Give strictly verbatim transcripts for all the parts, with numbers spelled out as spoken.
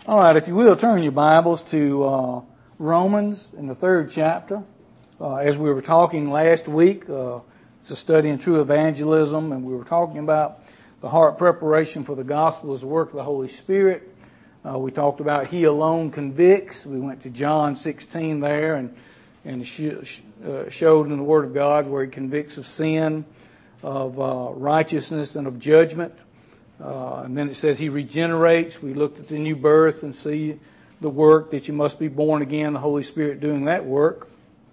All right, if you will, turn your Bibles to uh, Romans in the third chapter. Uh, as we were talking last week, uh, it's a study in true evangelism, and we were talking about the heart preparation for the gospel as the work of the Holy Spirit. Uh, we talked about He alone convicts. We went to John sixteen there and, and sh- uh, showed in the Word of God where He convicts of sin, of uh, righteousness, and of judgment. Uh, and then it says He regenerates. We looked at the new birth and see the work that you must be born again, the Holy Spirit doing that work.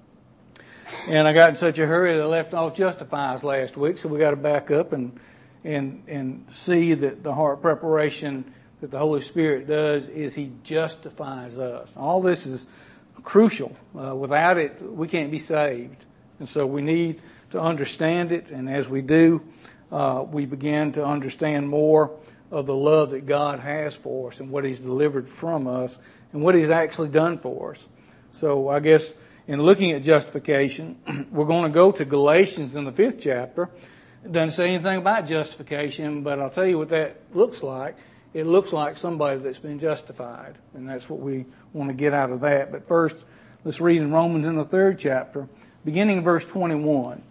And I got in such a hurry that I left off justifies last week, so we got to back up and and and see that the heart preparation that the Holy Spirit does is He justifies us. All this is crucial. Uh, without it, we can't be saved. And so we need to understand it, and as we do, Uh, we begin to understand more of the love that God has for us and what He's delivered from us and what He's actually done for us. So I guess in looking at justification, we're going to go to Galatians in the fifth chapter. It doesn't say anything about justification, but I'll tell you what that looks like. It looks like somebody that's been justified, and that's what we want to get out of that. But first, let's read in Romans in the third chapter, beginning in verse twenty-one.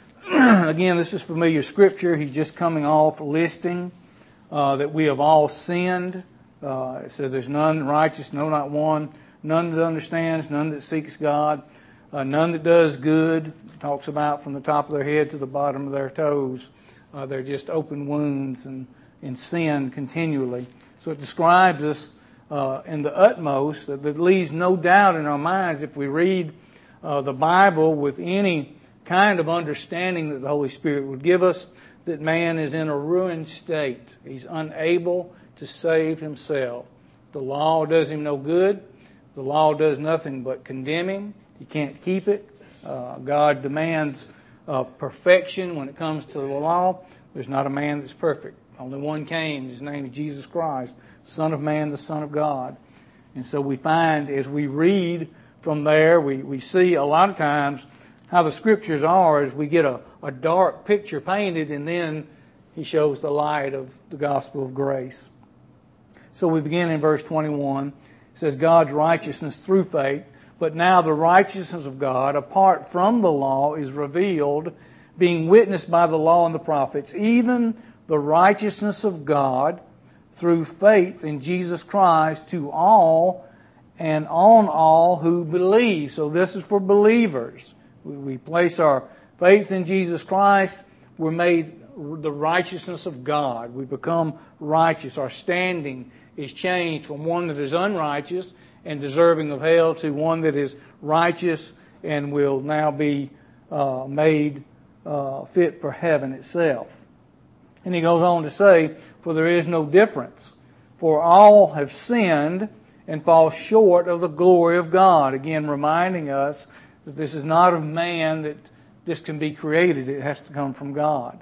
Again, this is familiar scripture. He's just coming off listing uh, that we have all sinned. Uh, it says there's none righteous, no, not one. None that understands, none that seeks God, uh, none that does good. It talks about from the top of their head to the bottom of their toes. Uh, they're just open wounds and in sin continually. So it describes us uh, in the utmost. That, that leaves no doubt in our minds if we read uh, the Bible with any kind of understanding that the Holy Spirit would give us, that man is in a ruined state. He's unable to save himself. The law does him no good. The law does nothing but condemn him. He can't keep it. Uh, God demands uh, perfection when it comes to the law. There's not a man that's perfect. Only one came. His name is Jesus Christ, Son of Man, the Son of God. And so we find as we read from there, we, we see a lot of times how the scriptures are as we get a, a dark picture painted, and then He shows the light of the gospel of grace. So we begin in verse twenty-one. It says, God's righteousness through faith, but now the righteousness of God apart from the law is revealed, being witnessed by the law and the prophets, even the righteousness of God through faith in Jesus Christ to all and on all who believe. So this is for believers. We place our faith in Jesus Christ. We're made the righteousness of God. We become righteous. Our standing is changed from one that is unrighteous and deserving of hell to one that is righteous and will now be uh, made uh, fit for heaven itself. And he goes on to say, for there is no difference, for all have sinned and fall short of the glory of God. Again, reminding us that this is not of man that this can be created. It has to come from God.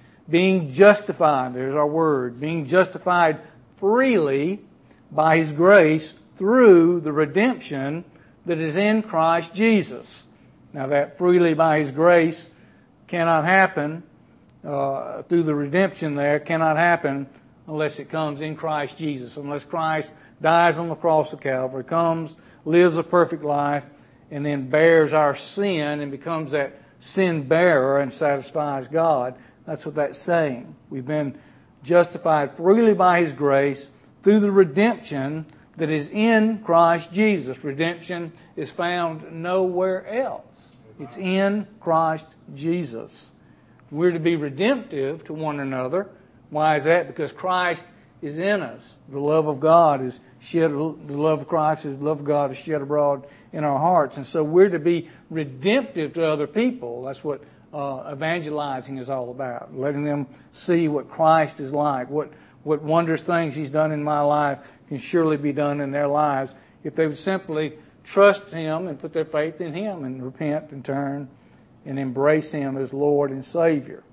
Being justified, there's our word, being justified freely by His grace through the redemption that is in Christ Jesus. Now that freely by His grace cannot happen, uh, through the redemption there cannot happen unless it comes in Christ Jesus. Unless Christ dies on the cross of Calvary, comes, lives a perfect life, and then bears our sin and becomes that sin bearer and satisfies God. That's what that's saying. We've been justified freely by His grace through the redemption that is in Christ Jesus. Redemption is found nowhere else. It's in Christ Jesus. We're to be redemptive to one another. Why is that? Because Christ is in us. The love of God is shed, the love of Christ is the love of God is shed abroad in our hearts. And so we're to be redemptive to other people. That's what uh, evangelizing is all about. Letting them see what Christ is like, what, what wondrous things He's done in my life can surely be done in their lives if they would simply trust Him and put their faith in Him and repent and turn and embrace Him as Lord and Savior.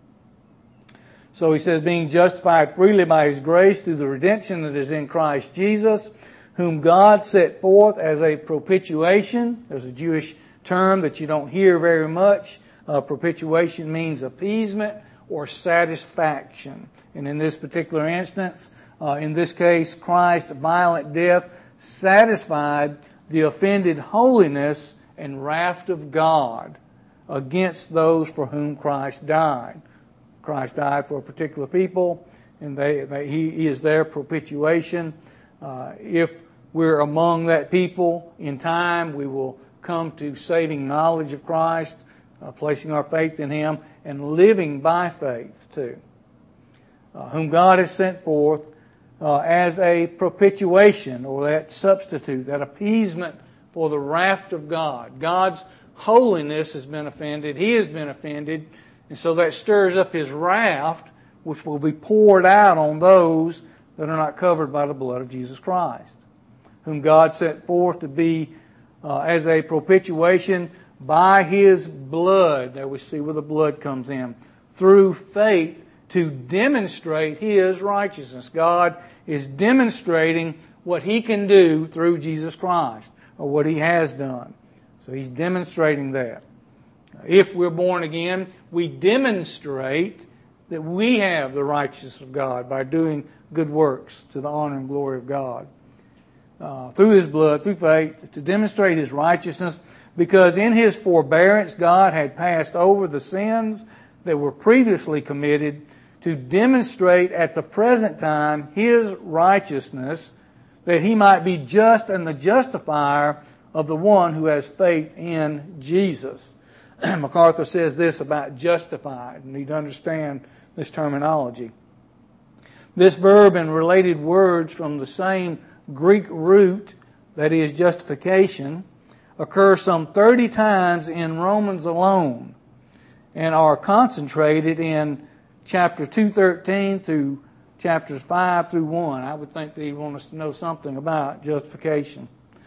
So he says, being justified freely by His grace through the redemption that is in Christ Jesus, whom God set forth as a propitiation. There's a Jewish term that you don't hear very much. Uh, propitiation means appeasement or satisfaction. And in this particular instance, Uh, in this case, Christ's violent death satisfied the offended holiness and wrath of God against those for whom Christ died. Christ died for a particular people, and they, they, he, he is their propitiation. Uh, if we're among that people in time, we will come to saving knowledge of Christ, uh, placing our faith in Him, and living by faith too. Uh, whom God has sent forth uh, as a propitiation, or that substitute, that appeasement for the wrath of God. God's holiness has been offended. He has been offended. And so that stirs up His wrath, which will be poured out on those that are not covered by the blood of Jesus Christ, whom God sent forth to be uh, as a propitiation by His blood. There we see where the blood comes in. Through faith to demonstrate His righteousness. God is demonstrating what He can do through Jesus Christ, or what He has done. So He's demonstrating that. If we're born again, we demonstrate that we have the righteousness of God by doing good works to the honor and glory of God. Uh, through His blood, through faith, to demonstrate His righteousness, because in His forbearance God had passed over the sins that were previously committed, to demonstrate at the present time His righteousness, that He might be just and the justifier of the one who has faith in Jesus. MacArthur says this about justified. You need to understand this terminology. This verb and related words from the same Greek root, that is justification, occur some thirty times in Romans alone, and are concentrated in chapter two thirteen through chapters five through one. I would think that he'd want us to know something about justification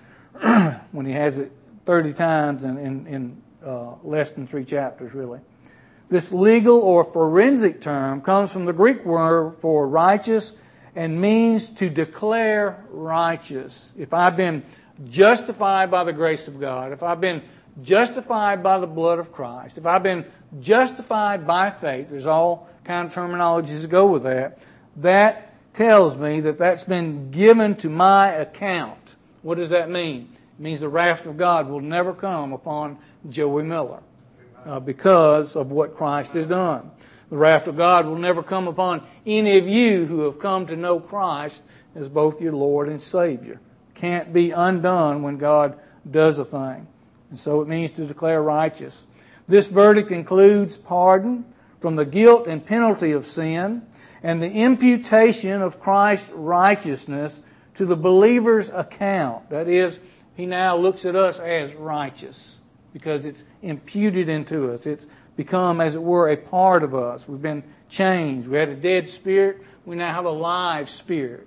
when he has it thirty times in, in, in uh, less than three chapters, really. This legal or forensic term comes from the Greek word for righteous and means to declare righteous. If I've been justified by the grace of God, if I've been justified by the blood of Christ, if I've been justified by faith, there's all kind of terminologies that go with that, that tells me that that's been given to my account. What does that mean? It means the wrath of God will never come upon Joey Miller uh, because of what Christ has done. The wrath of God will never come upon any of you who have come to know Christ as both your Lord and Savior. Can't be undone when God does a thing. And so it means to declare righteous. This verdict includes pardon from the guilt and penalty of sin and the imputation of Christ's righteousness to the believer's account. That is, He now looks at us as righteous because it's imputed into us. It's become, as it were, a part of us. We've been changed. We had a dead spirit. We now have a live spirit,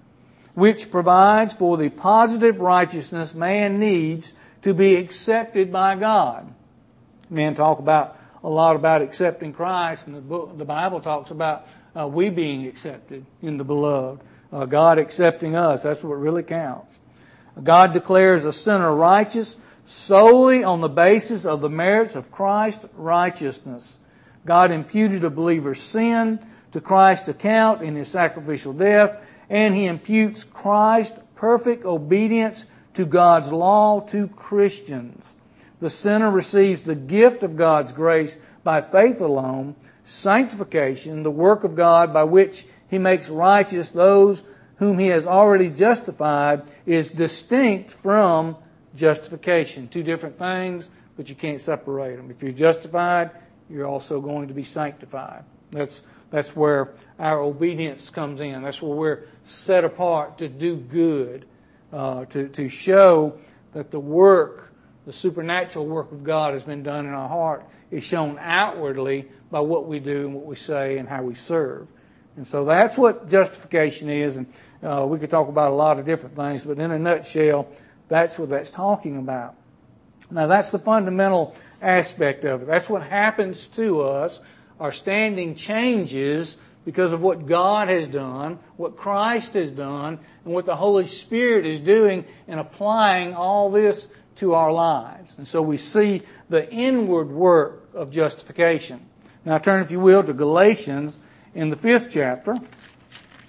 which provides for the positive righteousness man needs to be accepted by God. Men talk about a lot about accepting Christ, and the book, the Bible talks about uh, we being accepted in the beloved. Uh, God accepting us. That's what really counts. God declares a sinner righteous solely on the basis of the merits of Christ's righteousness. God imputed a believer's sin to Christ's account in His sacrificial death, and He imputes Christ's perfect obedience to God's law to Christians. The sinner receives the gift of God's grace by faith alone, sanctification, the work of God by which He makes righteous those whom He has already justified, is distinct from justification. Two different things, but you can't separate them. If you're justified, you're also going to be sanctified. That's that's where our obedience comes in. That's where we're set apart to do good, uh, to, to show that the work, the supernatural work of God has been done in our heart, is shown outwardly by what we do and what we say and how we serve. And so that's what justification is. And uh, we could talk about a lot of different things, but in a nutshell, that's what that's talking about. Now, that's the fundamental aspect of it. That's what happens to us. Our standing changes because of what God has done, what Christ has done, and what the Holy Spirit is doing in applying all this to our lives. And so we see the inward work of justification. Now, turn, if you will, to Galatians in the fifth chapter.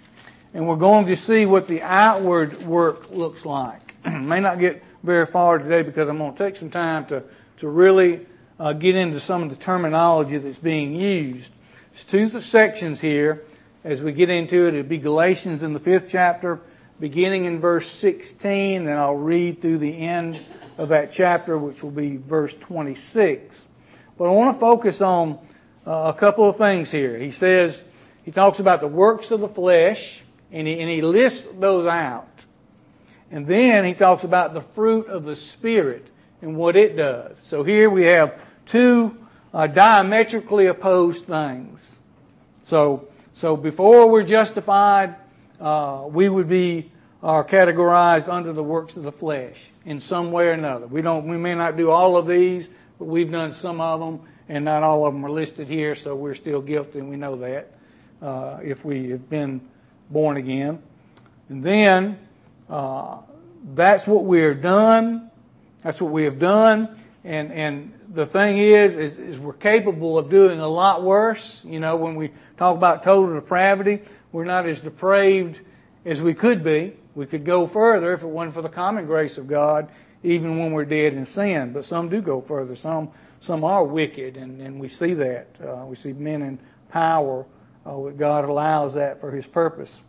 and we're going to see what the outward work looks like. May not get very far today because I'm going to take some time to, to really uh, get into some of the terminology that's being used. There's two sections here. As we get into it, it'll be Galatians in the fifth chapter, beginning in verse sixteen, and I'll read through the end of that chapter, which will be verse twenty-six. But I want to focus on uh, a couple of things here. He says, he talks about the works of the flesh, and he, and he lists those out. And then he talks about the fruit of the Spirit and what it does. So here we have two uh, diametrically opposed things. So, so before we're justified, uh, we would be are categorized under the works of the flesh in some way or another. We don't, we may not do all of these, but we've done some of them, and not all of them are listed here, so we're still guilty, and we know that, uh, if we have been born again. And then, uh, that's what we are done. That's what we have done. And, and the thing is, is, is we're capable of doing a lot worse. You know, when we talk about total depravity, we're not as depraved as we could be. We could go further if it wasn't for the common grace of God, even when we're dead in sin. But some do go further. Some some are wicked, and, and we see that. Uh, we see men in power. Uh, God allows that for His purpose.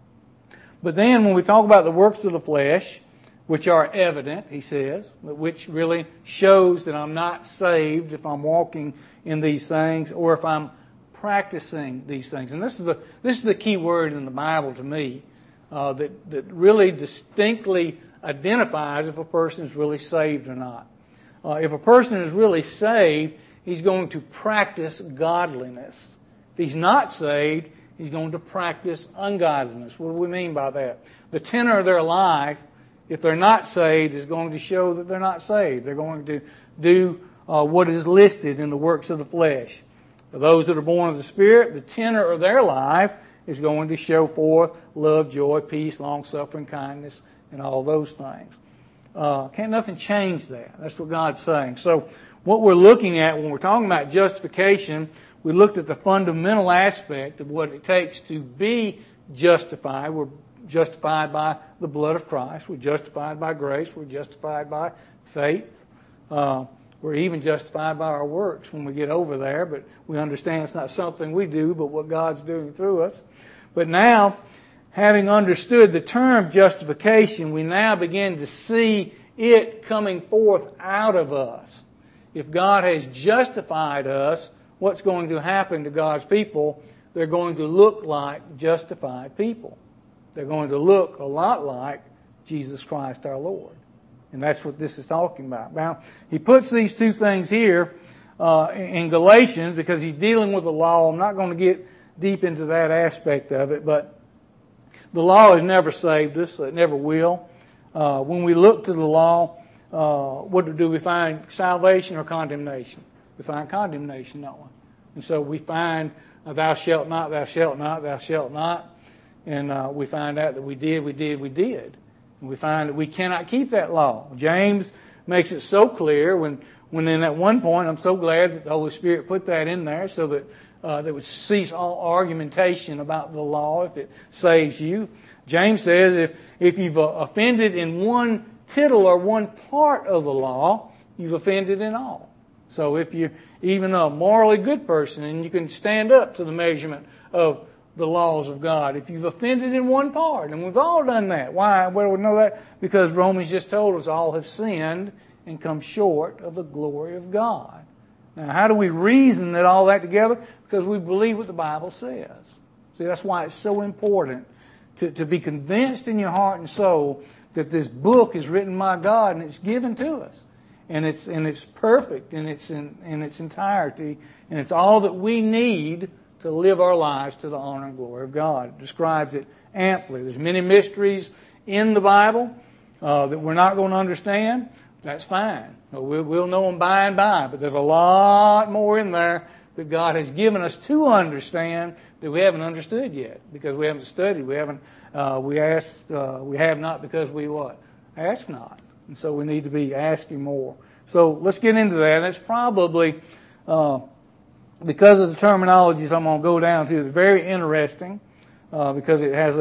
But then when we talk about the works of the flesh, which are evident, he says, which really shows that I'm not saved if I'm walking in these things or if I'm practicing these things. And this is the this is the key word in the Bible to me. Uh, that, that really distinctly identifies if a person is really saved or not. Uh, if a person is really saved, he's going to practice godliness. If he's not saved, he's going to practice ungodliness. What do we mean by that? The tenor of their life, if they're not saved, is going to show that they're not saved. They're going to do uh, what is listed in the works of the flesh. For those that are born of the Spirit, the tenor of their life is going to show forth love, joy, peace, long-suffering, kindness, and all those things. Uh, can't nothing change that. That's what God's saying. So what we're looking at when we're talking about justification, we looked at the fundamental aspect of what it takes to be justified. We're justified by the blood of Christ. We're justified by grace. We're justified by faith. Uh, we're even justified by our works when we get over there, but we understand it's not something we do, but what God's doing through us. But now, having understood the term justification, we now begin to see it coming forth out of us. If God has justified us, what's going to happen to God's people? They're going to look like justified people. They're going to look a lot like Jesus Christ our Lord. And that's what this is talking about. Now, he puts these two things here uh, in Galatians because he's dealing with the law. I'm not going to get deep into that aspect of it, but the law has never saved us. It never will. Uh, when we look to the law, uh, what do we find? Salvation or condemnation? We find condemnation, don't we? And so we find uh, thou shalt not, thou shalt not, thou shalt not. And uh, we find out that we did, we did, we did. And we find that we cannot keep that law. James makes it so clear when, when in at one point, I'm so glad that the Holy Spirit put that in there so that uh, that would cease all argumentation about the law if it saves you. James says if, if you've offended in one tittle or one part of the law, you've offended in all. So if you're even a morally good person and you can stand up to the measurement of the laws of God, if you've offended in one part, and we've all done that. Why? Well, we know that because Romans just told us all have sinned and come short of the glory of God. Now, how do we reason that all that together? Because we believe what the Bible says. See, that's why it's so important to, to be convinced in your heart and soul that this book is written by God and it's given to us. And it's and it's perfect in its in, in its entirety, and it's all that we need to live our lives to the honor and glory of God. It describes it amply. There's many mysteries in the Bible uh, that we're not going to understand. That's fine. We'll, we'll know them by and by. But there's a lot more in there that God has given us to understand that we haven't understood yet because we haven't studied. We haven't. Uh, we asked. Uh, we have not because we what? Ask not. And so we need to be asking more. So let's get into that. And it's probably uh, because of the terminologies I'm going to go down to. It's very interesting uh, because it has a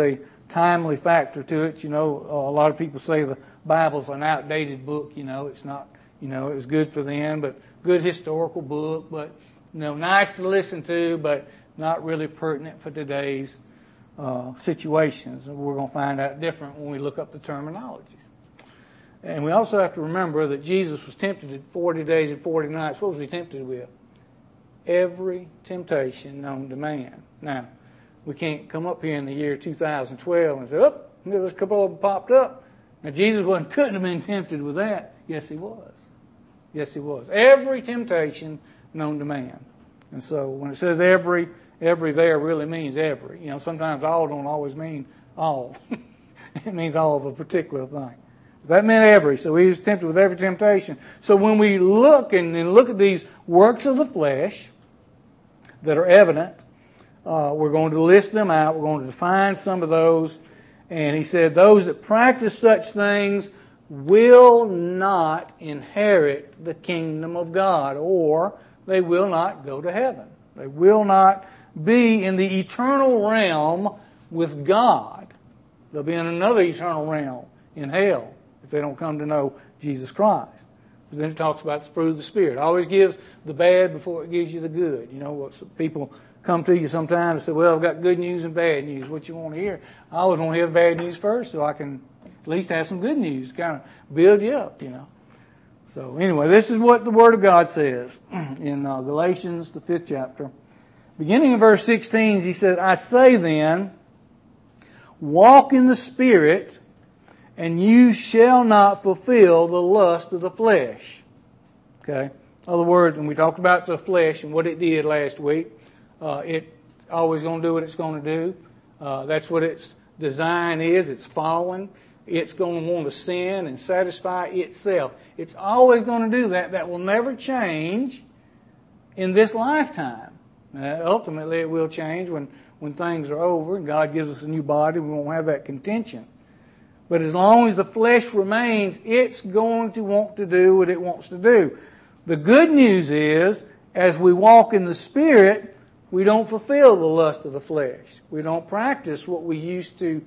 timely factor to it. You know, uh, a lot of people say the Bible's an outdated book. You know, it's not. You know, it was good for then, but good historical book, but you know, nice to listen to, but not really pertinent for today's uh, situations. And we're going to find out different when we look up the terminologies. And we also have to remember that Jesus was tempted at forty days and forty nights. What was he tempted with? Every temptation known to man. Now, we can't come up here in the year two thousand twelve and say, oh, there's a couple of them popped up. Now, Jesus wasn't, couldn't have been tempted with that. Yes, he was. Yes, he was. Every temptation known to man. And so when it says every, every there really means every. You know, sometimes all don't always mean all. It means all of a particular thing. That meant every. So he was tempted with every temptation. So when we look and, and look at these works of the flesh that are evident, uh, we're going to list them out. We're going to define some of those. And he said, those that practice such things will not inherit the kingdom of God, or they will not go to heaven. They will not be in the eternal realm with God. They'll be in another eternal realm in hell if they don't come to know Jesus Christ. But then it talks about the fruit of the Spirit. It always gives the bad before it gives you the good. You know, people come to you sometimes and say, well, I've got good news and bad news. What you want to hear? I always want to hear the bad news first so I can at least have some good news, kind of build you up, you know. So anyway, this is what the Word of God says in uh, Galatians, the fifth chapter. Beginning in verse sixteen, he said, I say then, walk in the Spirit, and you shall not fulfill the lust of the flesh. Okay? In other words, when we talked about the flesh and what it did last week, uh, it always going to do what it's going to do. Uh, that's what its design is. It's fallen. It's going to want to sin and satisfy itself. It's always going to do that. That will never change in this lifetime. Uh, ultimately, it will change when, when things are over and God gives us a new body. We won't have that contention. But as long as the flesh remains, it's going to want to do what it wants to do. The good news is, as we walk in the Spirit, we don't fulfill the lust of the flesh. We don't practice what we used to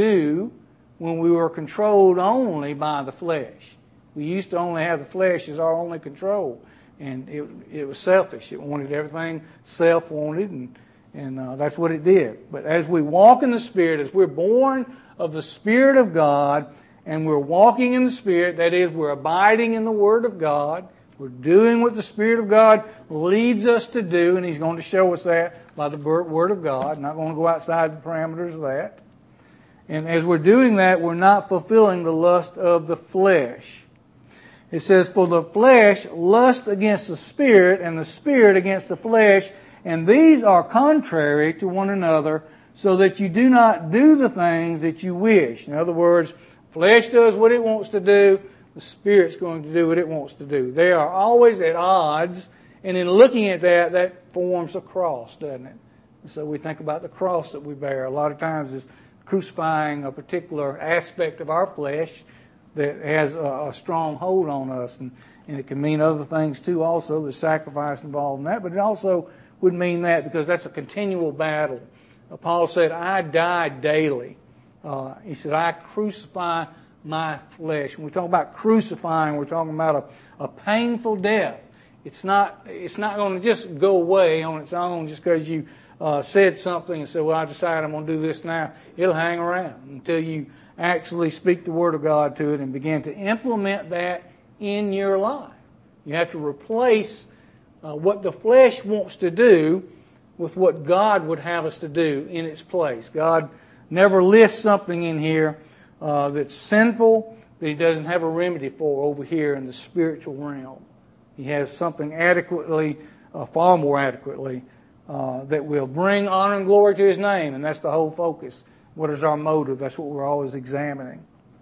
do when we were controlled only by the flesh. We used to only have the flesh as our only control. And it, it was selfish. It wanted everything self-wanted, and, and uh, that's what it did. But as we walk in the Spirit, as we're born of the Spirit of God, and we're walking in the Spirit, that is, we're abiding in the Word of God, we're doing what the Spirit of God leads us to do, and He's going to show us that by the Word of God. Not going to go outside the parameters of that. And as we're doing that, we're not fulfilling the lust of the flesh. It says, for the flesh lusts against the Spirit, and the Spirit against the flesh, and these are contrary to one another, so that you do not do the things that you wish. In other words, flesh does what it wants to do, the Spirit's going to do what it wants to do. They are always at odds, and in looking at that, that forms a cross, doesn't it? And so we think about the cross that we bear. A lot of times is crucifying a particular aspect of our flesh that has a, a strong hold on us. And, and it can mean other things too also. There's sacrifice involved in that. But it also would mean that because that's a continual battle. Uh, Paul said, I die daily. Uh, he said, I crucify my flesh. When we talk about crucifying, we're talking about a, a painful death. It's not, it's not going to just go away on its own just because you uh, said something and said, well, I decided I'm going to do this now. It'll hang around until you actually speak the Word of God to it and begin to implement that in your life. You have to replace uh, what the flesh wants to do with what God would have us to do in its place. God never lists something in here uh, that's sinful that He doesn't have a remedy for over here in the spiritual realm. He has something adequately, uh, far more adequately, uh, that will bring honor and glory to His name, and that's the whole focus. What is our motive? That's what we're always examining.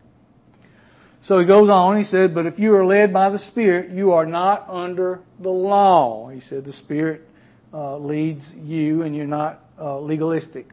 So he goes on, he said, but if you are led by the Spirit, you are not under the law. He said the Spirit uh, leads you and you're not uh, legalistic.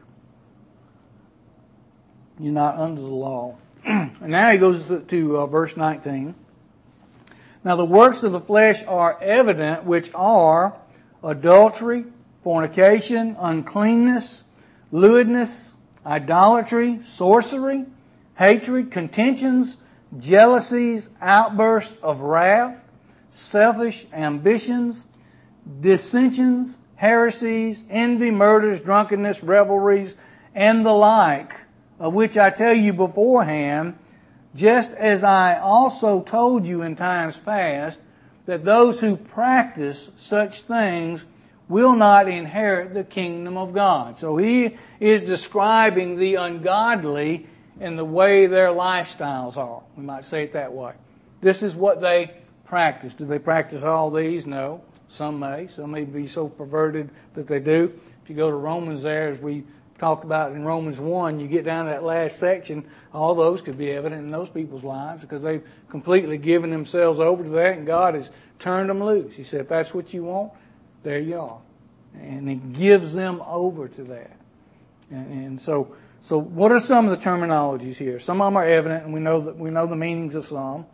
You're not under the law. And now he goes to, to uh, verse nineteen. Now the works of the flesh are evident, which are adultery, fornication, uncleanness, lewdness, idolatry, sorcery, hatred, contentions, jealousies, outbursts of wrath, selfish ambitions, dissensions, heresies, envy, murders, drunkenness, revelries, and the like, of which I tell you beforehand, just as I also told you in times past, that those who practice such things will not inherit the kingdom of God. So he is describing the ungodly and the way their lifestyles are. We might say it that way. This is what they practice. Do they practice all these? No. Some may. Some may be so perverted that they do. If you go to Romans there, as we talked about in Romans one, you get down to that last section, all those could be evident in those people's lives because they've completely given themselves over to that and God has turned them loose. He said, if that's what you want, there you are. And He gives them over to that. And, and so, so what are some of the terminologies here? Some of them are evident and we know that we know the meanings of some.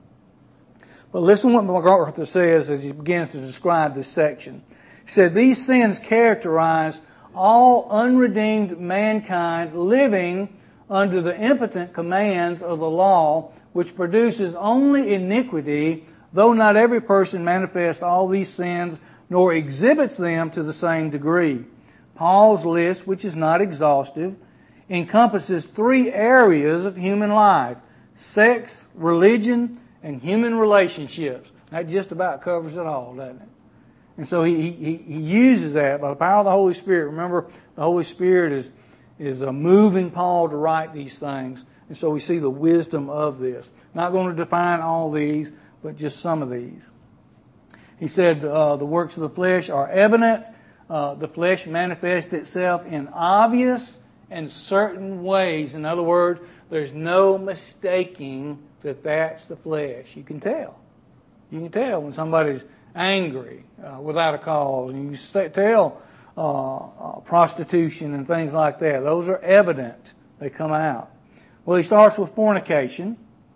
But listen what MacArthur says as he begins to describe this section. He said, these sins characterize all unredeemed mankind living under the impotent commands of the law, which produces only iniquity, though not every person manifests all these sins nor exhibits them to the same degree. Paul's list, which is not exhaustive, encompasses three areas of human life: sex, religion, and human relationships. That just about covers it all, doesn't it? And so he, he, he uses that by the power of the Holy Spirit. Remember, the Holy Spirit is, is uh, moving Paul to write these things. And so we see the wisdom of this. Not going to define all these, but just some of these. He said uh, the works of the flesh are evident. Uh, the flesh manifests itself in obvious and certain ways. In other words, there's no mistaking that that's the flesh. You can tell. You can tell when somebody's angry uh, without a cause. And you can tell uh, uh, prostitution and things like that. Those are evident. They come out. Well, he starts with fornication.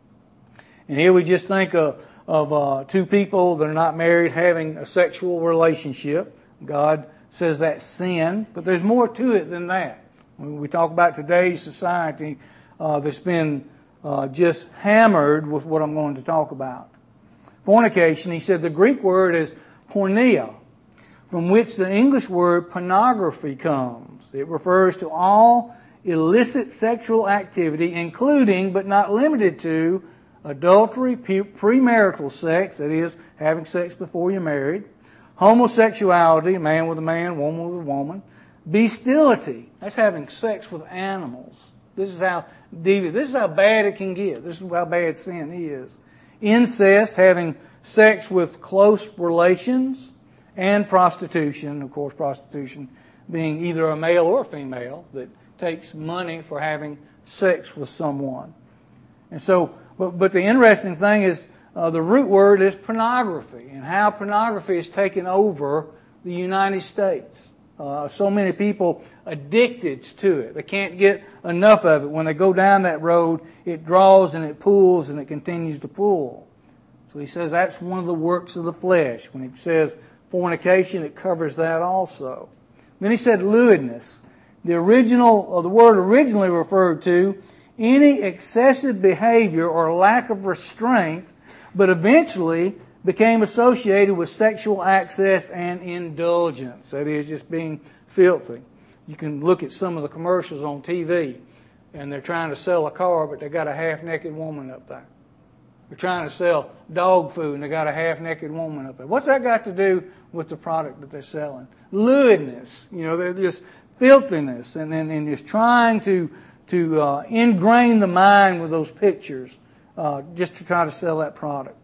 And here we just think of, of uh, two people that are not married having a sexual relationship. God says that's sin. But there's more to it than that. When we talk about today's society uh, that's been uh, just hammered with what I'm going to talk about. Fornication, he said the Greek word is porneia, from which the English word pornography comes. It refers to all illicit sexual activity, including but not limited to adultery, premarital sex, that is, having sex before you're married, homosexuality, man with a man, woman with a woman, bestiality, that's having sex with animals. This is how deviant, this is how bad it can get. This is how bad sin is. Incest, having sex with close relations, and prostitution. Of course, prostitution being either a male or a female that takes money for having sex with someone. And so, but, but the interesting thing is uh, the root word is pornography, and how pornography has taken over the United States. Uh, so many people addicted to it. They can't get enough of it. When they go down that road, it draws and it pulls and it continues to pull. So he says that's one of the works of the flesh. When he says fornication, it covers that also. Then he said lewdness. The original, or the word originally referred to any excessive behavior or lack of restraint, but eventually became associated with sexual access and indulgence. That is, just being filthy. You can look at some of the commercials on T V, and they're trying to sell a car, but they got a half-naked woman up there. They're trying to sell dog food, and they got a half-naked woman up there. What's that got to do with the product that they're selling? Lewdness. You know, they're just filthiness, and, and, and just trying to, to uh, ingrain the mind with those pictures uh, just to try to sell that product.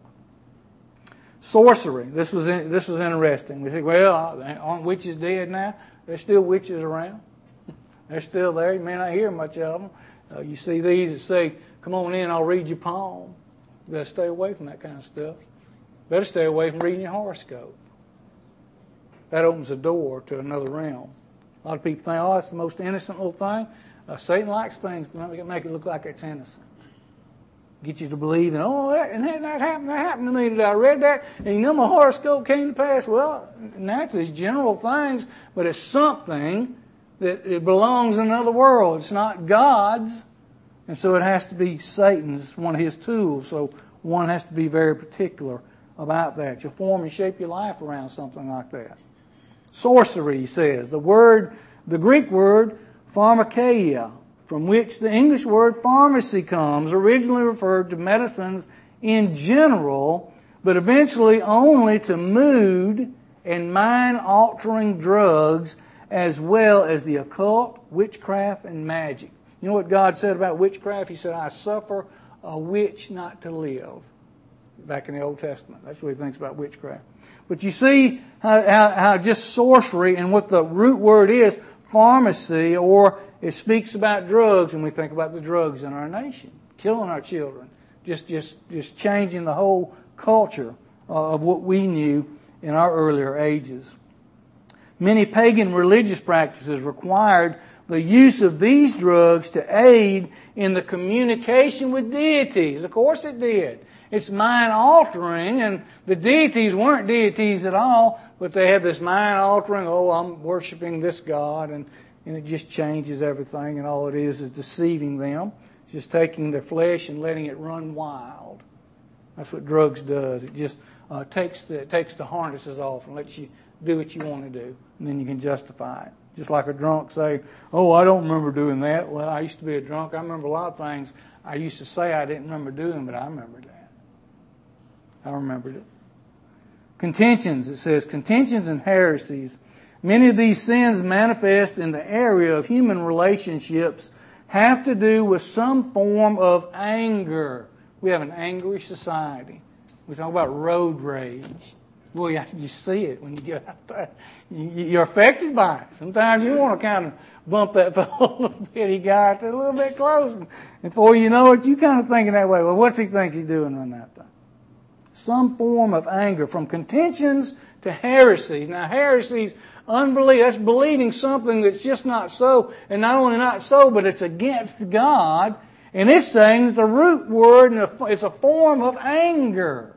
Sorcery. This was in, this was interesting. We think, well, aren't witches dead now? There's still witches around. They're still there. You may not hear much of them. Uh, you see these that say, "Come on in, I'll read your palm." You better stay away from that kind of stuff. Better stay away from reading your horoscope. That opens a door to another realm. A lot of people think, "Oh, it's the most innocent little thing." Uh, Satan likes things to make it look like it's innocent. Get you to believe, and oh, that, and that, that happened. That happened to me today. I read that, and you know my horoscope came to pass. Well, naturally, it's general things, but it's something that it belongs in another world. It's not God's. And so it has to be Satan's, one of his tools. So one has to be very particular about that. You form and shape your life around something like that. Sorcery, he says. The word, the Greek word, pharmakeia, from which the English word pharmacy comes, originally referred to medicines in general, but eventually only to mood and mind-altering drugs, as well as the occult, witchcraft, and magic. You know what God said about witchcraft? He said, I suffer a witch not to live. Back in the Old Testament. That's what he thinks about witchcraft. But you see how, how, how just sorcery and what the root word is, pharmacy, or it speaks about drugs, and we think about the drugs in our nation, killing our children, just, just, just changing the whole culture of what we knew in our earlier ages. Many pagan religious practices required the use of these drugs to aid in the communication with deities. Of course it did. It's mind-altering, and the deities weren't deities at all, but they have this mind-altering, oh, I'm worshiping this God, and, and it just changes everything, and all it is is deceiving them. It's just taking their flesh and letting it run wild. That's what drugs does. It just uh, takes the it takes the harnesses off and lets you do what you want to do, and then you can justify it. Just like a drunk say, oh, I don't remember doing that. Well, I used to be a drunk. I remember a lot of things I used to say I didn't remember doing, but I remembered that. I remembered it. Contentions, it says, contentions and heresies. Many of these sins manifest in the area of human relationships have to do with some form of anger. We have an angry society. We talk about road rage. Boy, you see it when you get out there. You're affected by it. Sometimes you want to kind of bump that fellow a little bit. He got a little bit close. And before you know it, you kind of thinking that way. Well, what's he think he's doing on that thing? Some form of anger, from contentions to heresies. Now, heresies, unbelief, that's believing something that's just not so. And not only not so, but it's against God. And it's saying that the root word, it's a form of anger.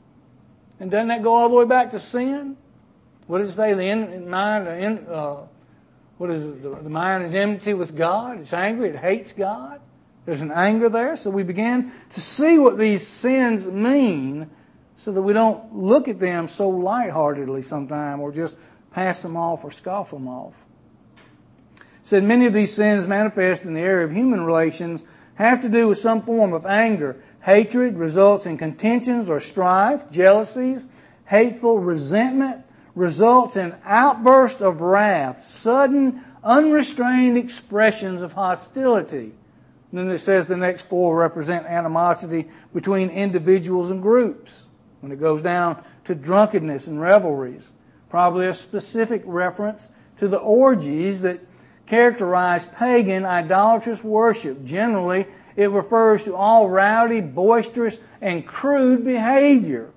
And doesn't that go all the way back to sin? What does it say? The in, mind, in, uh, what is it? The, the mind is enmity with God. It's angry. It hates God. There's an anger there. So we begin to see what these sins mean, so that we don't look at them so lightheartedly sometime, or just pass them off or scoff them off. It said many of these sins manifest in the area of human relations have to do with some form of anger. Hatred results in contentions or strife. Jealousies, hateful resentment results in outbursts of wrath, sudden, unrestrained expressions of hostility. And then it says the next four represent animosity between individuals and groups. When it goes down to drunkenness and revelries, probably a specific reference to the orgies that characterize pagan idolatrous worship. Generally, it refers to all rowdy, boisterous, and crude behavior.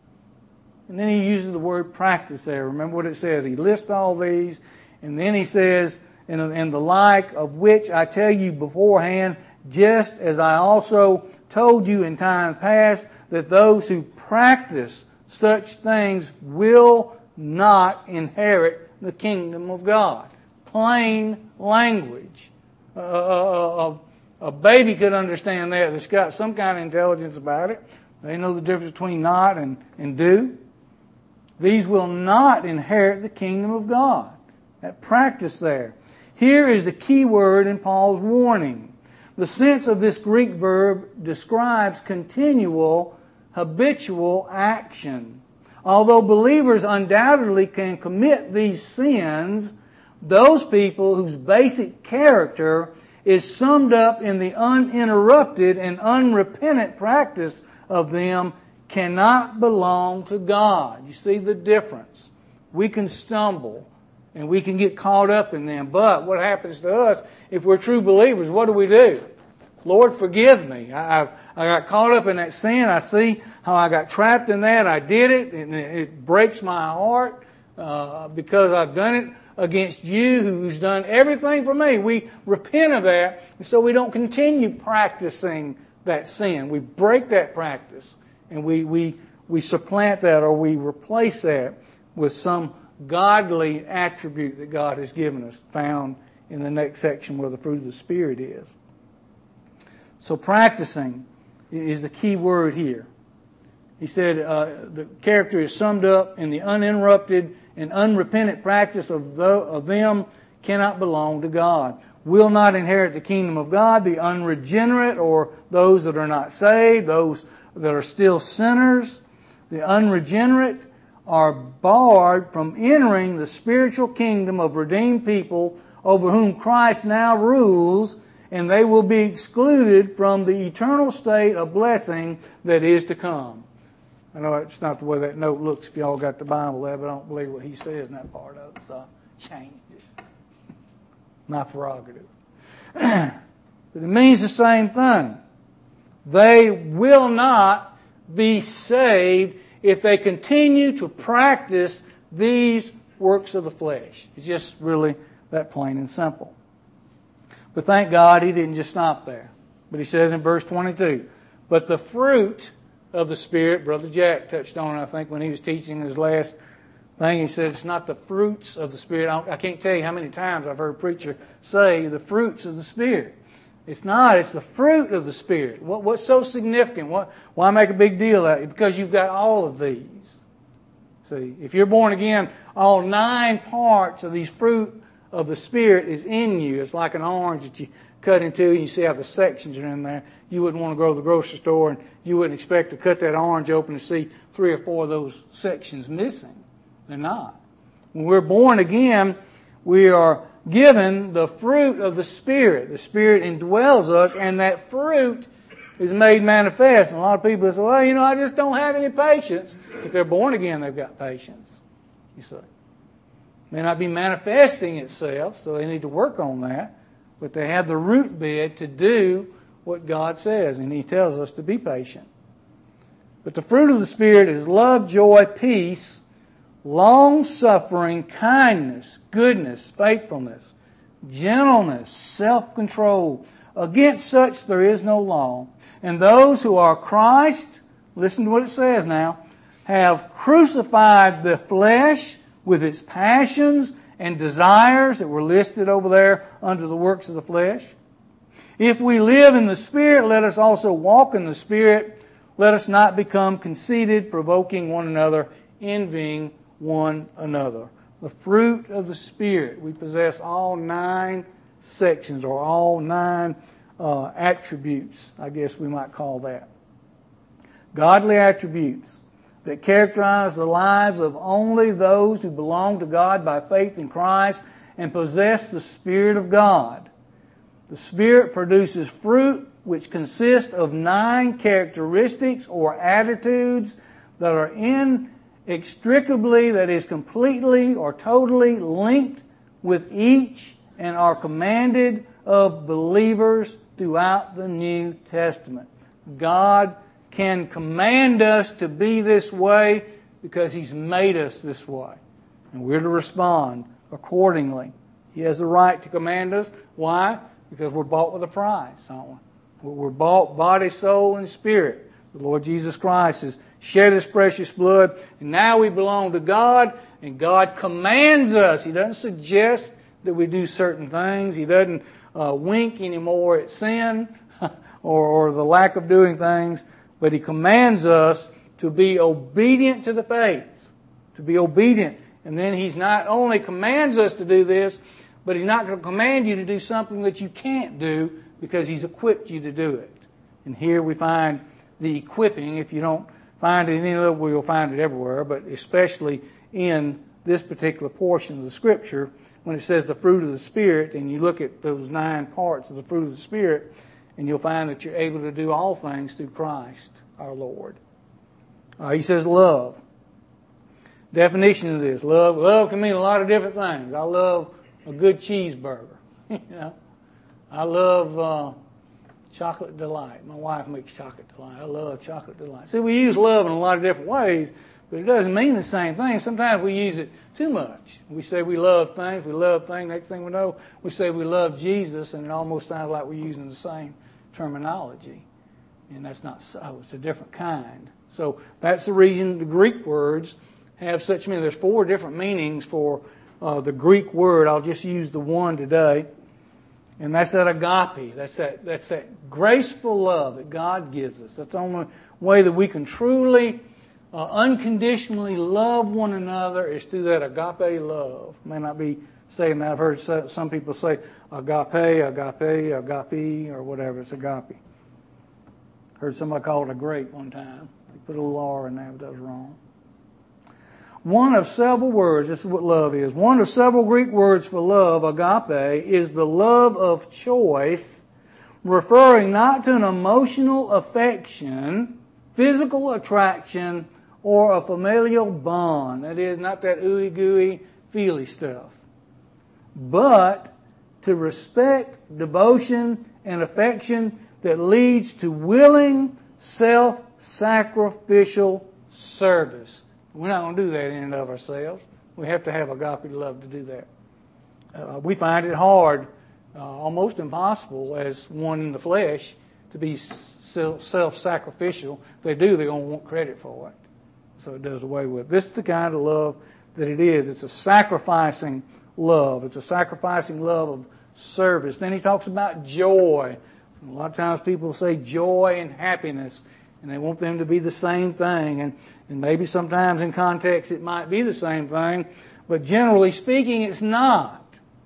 And then he uses the word practice there. Remember what it says. He lists all these, and then he says, and, and the like of which I tell you beforehand, just as I also told you in time past, that those who practice such things will not inherit the kingdom of God. Plain language. Uh, a, a, a baby could understand that. That's got some kind of intelligence about it. They know the difference between not and, and do. These will not inherit the kingdom of God. That practice there. Here is the key word in Paul's warning. The sense of this Greek verb describes continual, habitual action. Although believers undoubtedly can commit these sins, those people whose basic character is summed up in the uninterrupted and unrepentant practice of them cannot belong to God. You see the difference. We can stumble and we can get caught up in them. But what happens to us, if we're true believers, what do we do? Lord, forgive me. I, I, I got caught up in that sin. I see how I got trapped in that. I did it, and it breaks my heart uh, because I've done it against you, who's done everything for me. We repent of that, and so we don't continue practicing that sin. We break that practice, and we we we supplant that, or we replace that with some godly attribute that God has given us, found in the next section where the fruit of the Spirit is. So practicing is the key word here. He said uh, the character is summed up in the uninterrupted and unrepentant practice of, the, of them cannot belong to God. Will not inherit the kingdom of God, the unregenerate or those that are not saved, those that are still sinners. The unregenerate are barred from entering the spiritual kingdom of redeemed people over whom Christ now rules, and they will be excluded from the eternal state of blessing that is to come. I know it's not the way that note looks if y'all got the Bible there, but I don't believe what he says in that part of it, so I changed it. My prerogative. But it means the same thing. They will not be saved if they continue to practice these works of the flesh. It's just really that plain and simple. But thank God he didn't just stop there. But he says in verse twenty-two, but the fruit of the Spirit, Brother Jack touched on it, I think, when he was teaching his last thing. He said it's not the fruits of the Spirit. I can't tell you how many times I've heard a preacher say the fruits of the Spirit. It's not. It's the fruit of the Spirit. What, what's so significant? What, why make a big deal out of it? Because you've got all of these. See, if you're born again, all nine parts of these fruit of the Spirit is in you. It's like an orange that you cut into and you see how the sections are in there. You wouldn't want to go to the grocery store and you wouldn't expect to cut that orange open to see three or four of those sections missing. They're not. When we're born again, we are given the fruit of the Spirit. The Spirit indwells us, and that fruit is made manifest. And a lot of people say, well, you know, I just don't have any patience. If they're born again, they've got patience. You see. It may not be manifesting itself, so they need to work on that. But they have the root bed to do what God says, and He tells us to be patient. But the fruit of the Spirit is love, joy, peace, long-suffering, kindness, goodness, faithfulness, gentleness, self-control. Against such there is no law. And those who are Christ, listen to what it says now, have crucified the flesh with its passions and desires that were listed over there under the works of the flesh. If we live in the Spirit, let us also walk in the Spirit. Let us not become conceited, provoking one another, envying one another. The fruit of the Spirit. We possess all nine sections, or all nine uh, attributes, I guess we might call that. Godly attributes that characterize the lives of only those who belong to God by faith in Christ and possess the Spirit of God. The Spirit produces fruit which consist of nine characteristics or attitudes that are inextricably, that is completely or totally linked with each and are commanded of believers throughout the New Testament. God can command us to be this way because He's made us this way. And we're to respond accordingly. He has the right to command us. Why? Because we're bought with a price, aren't we? We're bought body, soul, and spirit. The Lord Jesus Christ has shed His precious blood, and now we belong to God, and God commands us. He doesn't suggest that we do certain things. He doesn't uh, wink anymore at sin or, or the lack of doing things, but He commands us to be obedient to the faith, to be obedient. And then He's not only commands us to do this, but He's not going to command you to do something that you can't do because He's equipped you to do it. And here we find the equipping. If you don't find it in any other way, you'll find it everywhere, but especially in this particular portion of the Scripture, when it says the fruit of the Spirit, and you look at those nine parts of the fruit of the Spirit, and you'll find that you're able to do all things through Christ our Lord. Uh, he says love. Definition of this. Love love can mean a lot of different things. I love a good cheeseburger. you know, I love uh, chocolate delight. My wife makes chocolate delight. I love chocolate delight. See, we use love in a lot of different ways, but it doesn't mean the same thing. Sometimes we use it too much. We say we love things, we love things. Next thing we know, we say we love Jesus, and it almost sounds like we're using the same terminology. And that's not so. It's a different kind. So that's the reason the Greek words have such meaning. There's four different meanings for uh, the Greek word. I'll just use the one today. And that's that agape. That's that, that's that graceful love that God gives us. That's the only way that we can truly, uh, unconditionally love one another is through that agape love. It may not be saying that. I've heard some people say agape, agape, agape, or whatever. It's agape. Heard somebody call it a grape one time. They put a little R in there, but that was wrong. One of several words, this is what love is. One of several Greek words for love, agape, is the love of choice, referring not to an emotional affection, physical attraction, or a familial bond. That is, not that ooey gooey, feely stuff. But to respect, devotion, and affection that leads to willing, self-sacrificial service. We're not going to do that in and of ourselves. We have to have agape love to do that. Uh, we find it hard, uh, almost impossible, as one in the flesh, to be self-sacrificial. If they do, they're going to want credit for it. So it does away with it. This is the kind of love that it is. It's a sacrificing love. It's a sacrificing love of service. Then he talks about joy. A lot of times people say joy and happiness, and they want them to be the same thing. And, and maybe sometimes in context it might be the same thing, but generally speaking it's not.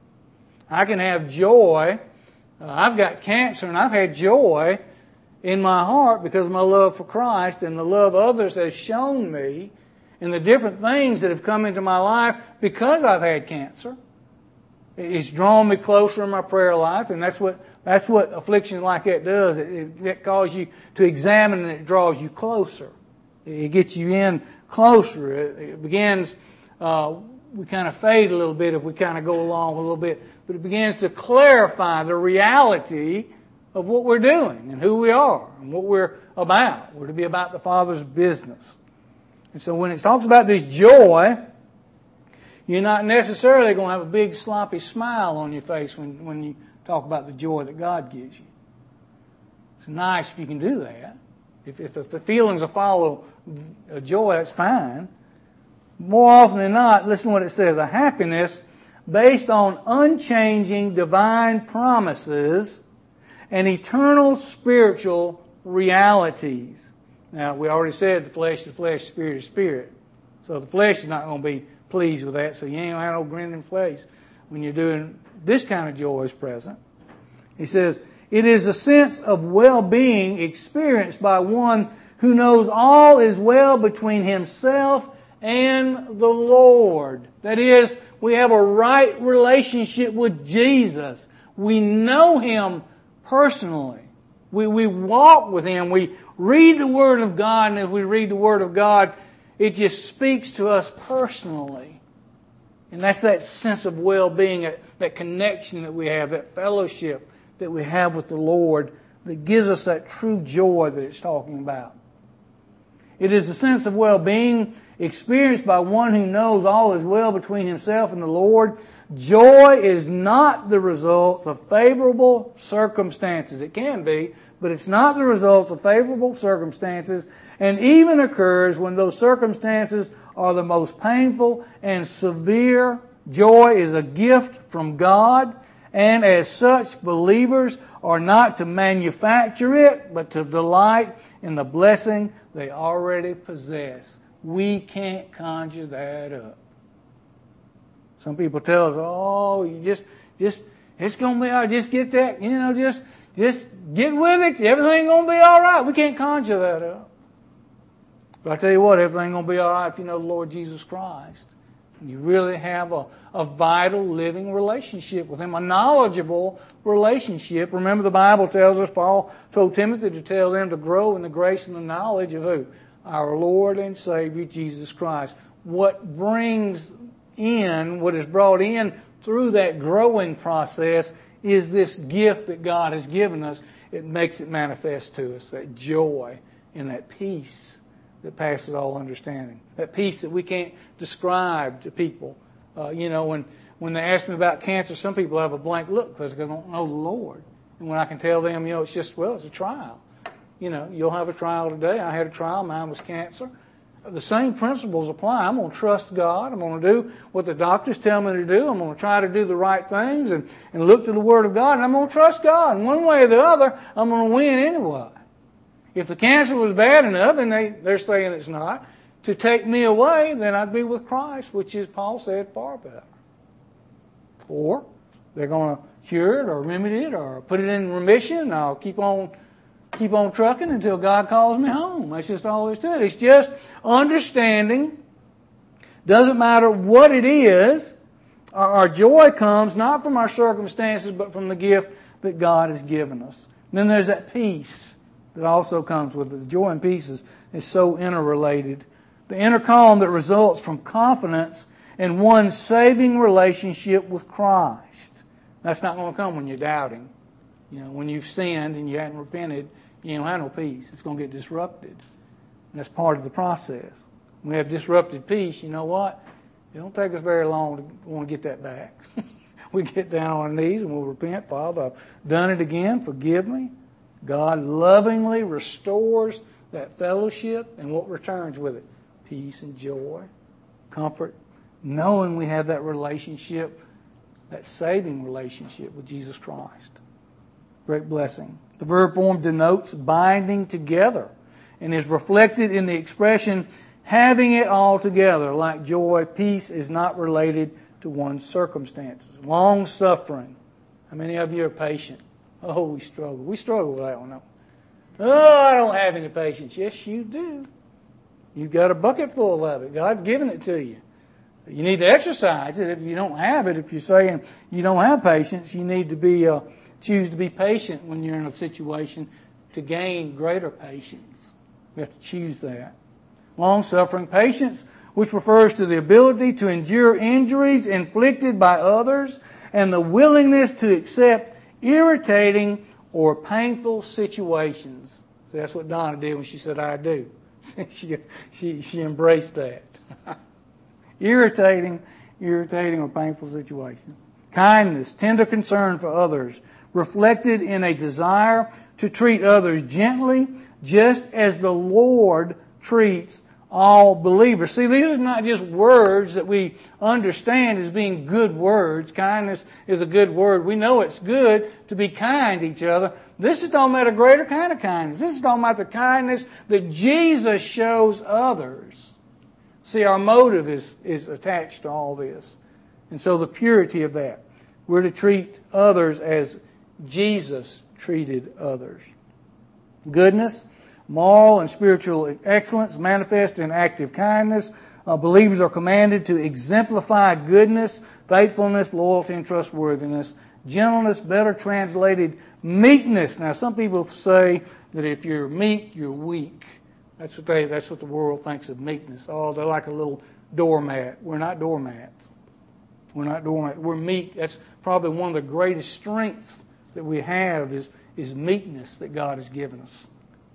I can have joy. Uh, I've got cancer and I've had joy in my heart because of my love for Christ and the love others has shown me and the different things that have come into my life because I've had cancer. It's drawn me closer in my prayer life, and that's what that's what affliction like that does. It, it, it causes you to examine and it draws you closer. It gets you in closer. It, it begins, uh, we kind of fade a little bit if we kind of go along a little bit, but it begins to clarify the reality of what we're doing and who we are and what we're about. We're to be about the Father's business. And so when it talks about this joy, you're not necessarily going to have a big sloppy smile on your face when, when you talk about the joy that God gives you. It's nice if you can do that. If, if, if the feelings will follow a joy, that's fine. More often than not, listen to what it says, a happiness based on unchanging divine promises and eternal spiritual realities. Now, we already said the flesh is flesh, spirit is spirit. So the flesh is not going to be pleased with that, so you ain't going to have no grinning face when you're doing this kind of joy is present. He says, it is a sense of well-being experienced by one who knows all is well between himself and the Lord. That is, we have a right relationship with Jesus. We know Him personally. We, we walk with Him. We read the Word of God, and as we read the Word of God, it just speaks to us personally. And that's that sense of well-being, that, that connection that we have, that fellowship that we have with the Lord that gives us that true joy that it's talking about. It is the sense of well-being experienced by one who knows all is well between himself and the Lord. Joy is not the result of favorable circumstances. It can be, but it's not the result of favorable circumstances, and even occurs when those circumstances are the most painful and severe. Joy is a gift from God, and as such, believers are not to manufacture it, but to delight in the blessing they already possess. We can't conjure that up. Some people tell us, oh, you just, just, it's going to be all right. Just get that, you know, just, just get with it. Everything's going to be all right. We can't conjure that up. But I tell you what, everything's going to be all right if you know the Lord Jesus Christ. And you really have a, a vital, living relationship with Him, a knowledgeable relationship. Remember, the Bible tells us, Paul told Timothy to tell them to grow in the grace and the knowledge of who? Our Lord and Savior, Jesus Christ. What brings in, what is brought in through that growing process is this gift that God has given us. It makes it manifest to us, that joy and that peace that passes all understanding. That peace that we can't describe to people. Uh, you know, when, when they ask me about cancer, some people have a blank look because they don't know the Lord. And when I can tell them, you know, it's just, well, it's a trial. You know, you'll have a trial today. I had a trial. Mine was cancer. the same principles apply. I'm going to trust God. I'm going to do what the doctors tell me to do. I'm going to try to do the right things and, and look to the Word of God. And I'm going to trust God. And one way or the other, I'm going to win anyway. If the cancer was bad enough, and they, they're saying it's not, to take me away, then I'd be with Christ, which is, Paul said, far better. Or they're going to cure it or remedy it or put it in remission, and I'll keep on keep on trucking until God calls me home. That's just all there's to it. It's just understanding. Doesn't matter what it is, our, our joy comes not from our circumstances, but from the gift that God has given us. And then there's that peace that also comes with it. The joy and peace is, is so interrelated. The inner calm that results from confidence in one's saving relationship with Christ. That's not going to come when you're doubting. You know, when you've sinned and you hadn't repented, you don't have no peace. It's going to get disrupted. And that's part of the process. When we have disrupted peace, you know what? It don't take us very long to want to get that back. We get down on our knees and we'll repent. Father, I've done it again. Forgive me. God lovingly restores that fellowship, and what returns with it? Peace and joy, comfort, knowing we have that relationship, that saving relationship with Jesus Christ. Great blessing. The verb form denotes binding together and is reflected in the expression having it all together. Like joy, peace is not related to one's circumstances. Long suffering. How many of you are patient? Oh, we struggle. We struggle with that one. Oh, I don't have any patience. Yes, you do. You've got a bucket full of it. God's given it to you. You need to exercise it. If you don't have it, if you're saying you don't have patience, you need to be uh, choose to be patient when you're in a situation to gain greater patience. We have to choose that. Long-suffering patience, which refers to the ability to endure injuries inflicted by others and the willingness to accept irritating or painful situations. So that's what Donna did when she said, I do. she, she, she embraced that. Irritating, irritating or painful situations. Kindness, tender concern for others, reflected in a desire to treat others gently, just as the Lord treats all believers. See, these are not just words that we understand as being good words. Kindness is a good word. We know it's good to be kind to each other. This is talking about a greater kind of kindness. This is talking about the kindness that Jesus shows others. See, our motive is, is attached to all this. And so the purity of that. We're to treat others as Jesus treated others. Goodness, moral and spiritual excellence manifest in active kindness. Uh, believers are commanded to exemplify goodness, faithfulness, loyalty, and trustworthiness. Gentleness, better translated meekness. Now, some people say that if you're meek, you're weak. That's what they. That's what the world thinks of meekness. Oh, they're like a little doormat. We're not doormats. We're not doormats. We're meek. That's probably one of the greatest strengths that we have is, is meekness that God has given us.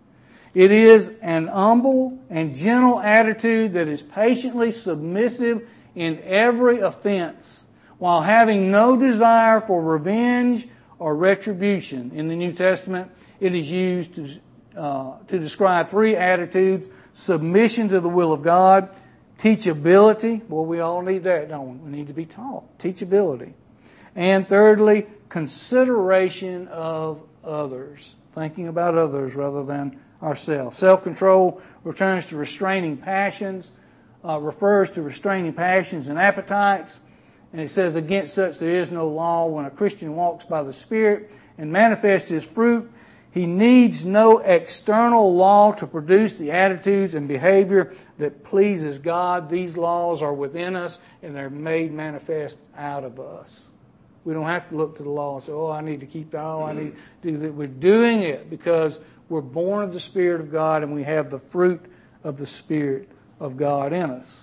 It is an humble and gentle attitude that is patiently submissive in every offense, while having no desire for revenge or retribution. In the New Testament, it is used to, uh, to describe three attitudes: submission to the will of God, teachability. Well, we all need that, don't we? We need to be taught. Teachability. And thirdly, consideration of others. Thinking about others rather than ourselves. Self-control returns to restraining passions, uh, refers to restraining passions and appetites. And it says, against such there is no law. When a Christian walks by the Spirit and manifests his fruit, he needs no external law to produce the attitudes and behavior that pleases God. These laws are within us and they're made manifest out of us. We don't have to look to the law and say, oh, I need to keep that, oh, I need to do that. We're doing it because we're born of the Spirit of God and we have the fruit of the Spirit of God in us.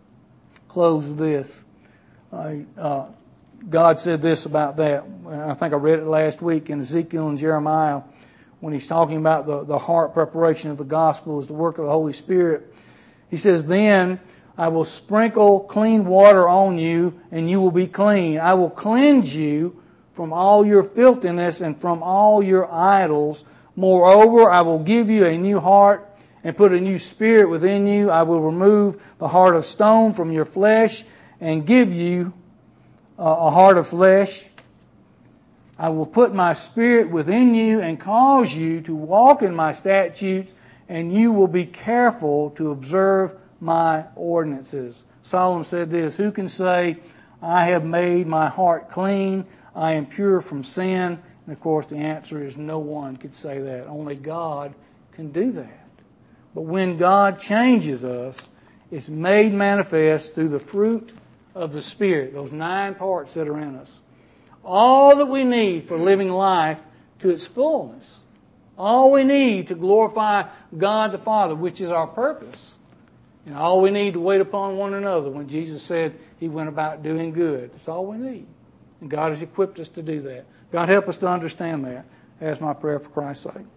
Close with this. Uh, uh, God said this about that. I think I read it last week in Ezekiel and Jeremiah when he's talking about the, the heart preparation of the gospel as the work of the Holy Spirit. He says, then I will sprinkle clean water on you and you will be clean. I will cleanse you from all your filthiness and from all your idols. Moreover, I will give you a new heart and put a new spirit within you. I will remove the heart of stone from your flesh and give you a heart of flesh. I will put my spirit within you and cause you to walk in my statutes, and you will be careful to observe my ordinances. Solomon said this, who can say, I have made my heart clean, I am pure from sin? And of course the answer is no one could say that. Only God can do that. But when God changes us, it's made manifest through the fruit of the Spirit, those nine parts that are in us. All that we need for living life to its fullness. All we need to glorify God the Father, which is our purpose. And all we need to wait upon one another when Jesus said He went about doing good. That's all we need. And God has equipped us to do that. God help us to understand that. That's my prayer for Christ's sake.